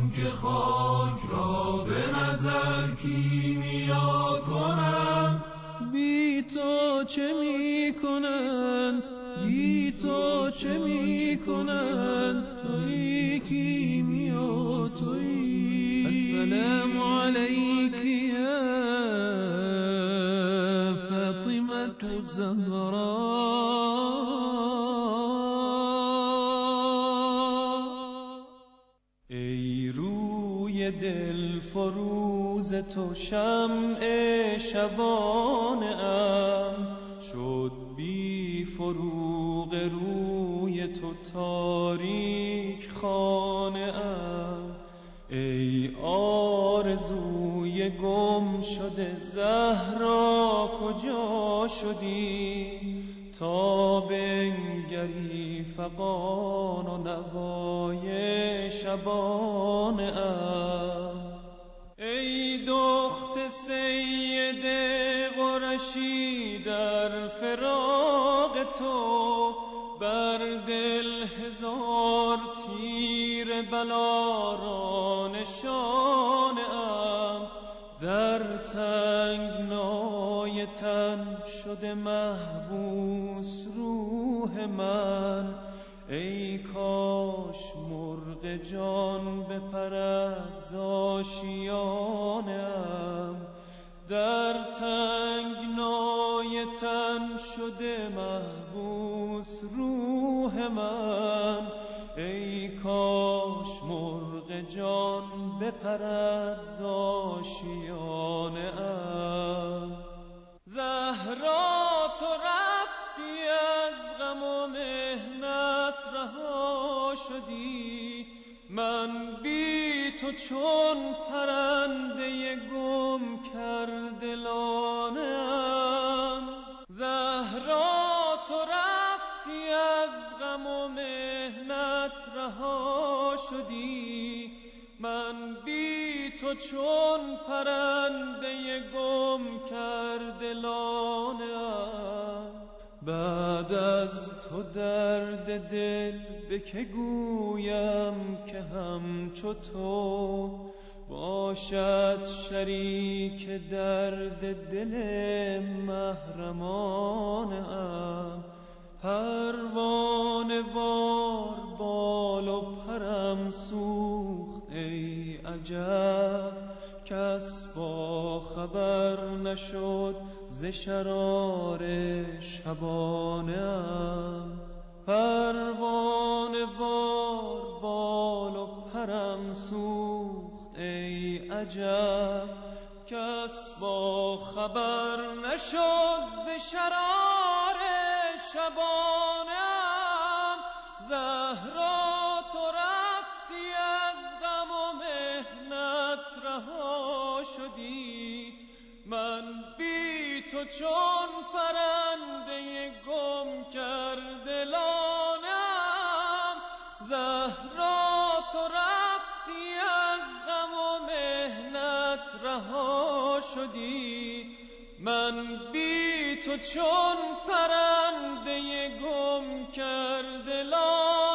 که خاک را به نظر کیمیا کنند. بی تو چه می کنند، بی تو چه می کنند، تویی کیمیا تویی. السلام علیک یا فاطمة الزهراء. ای روی دل فروز تو شمع شبانه ام، شد بی فروغ روی تو تاریک خانه ام. ای آرزوی گم شده زهرا کجا شدی، تا بنگری فغان و نوای شبانه ام. ای دخت سید قرشی در فراق تو، بر دل هزار تیر بلا را نشانه ام. در تنگنای تن شده محبوس روح من، ای کاش مرغ جان بپرد ز آشیانه‌ام. در تنگنای تن شده محبوس روح من، ای کاش مرغ جان بپرد ز آشیانه‌ام. زهرا تو رفتی از غم و محنت رها شدی، من بی تو چون پرنده گم کرده لانه ام. زهرا تو رفتی از غم و محنت رها شدی، من بی تو چون پرنده گم کرده لانه ام. بعد از تو درد دل به که گویم که همچو تو باشد شریک درد دل محرمانه ام. پروانه وار بال و پرم سوخت ای عجب، کس با خبر نشد ز شرار شبانه ام. پروانه وار بال و پرم سوخت ای عجب، کس با خبر نشد ز شرار شبانه ام. زهرا تو رفتی از غم و محنت رها شدی، من بی تو چون پرنده گم کرده لانه ام. زهرا تو رفتی از غم و محنت رها شدی، من بی تو چون پرنده گم کرده لانه ام.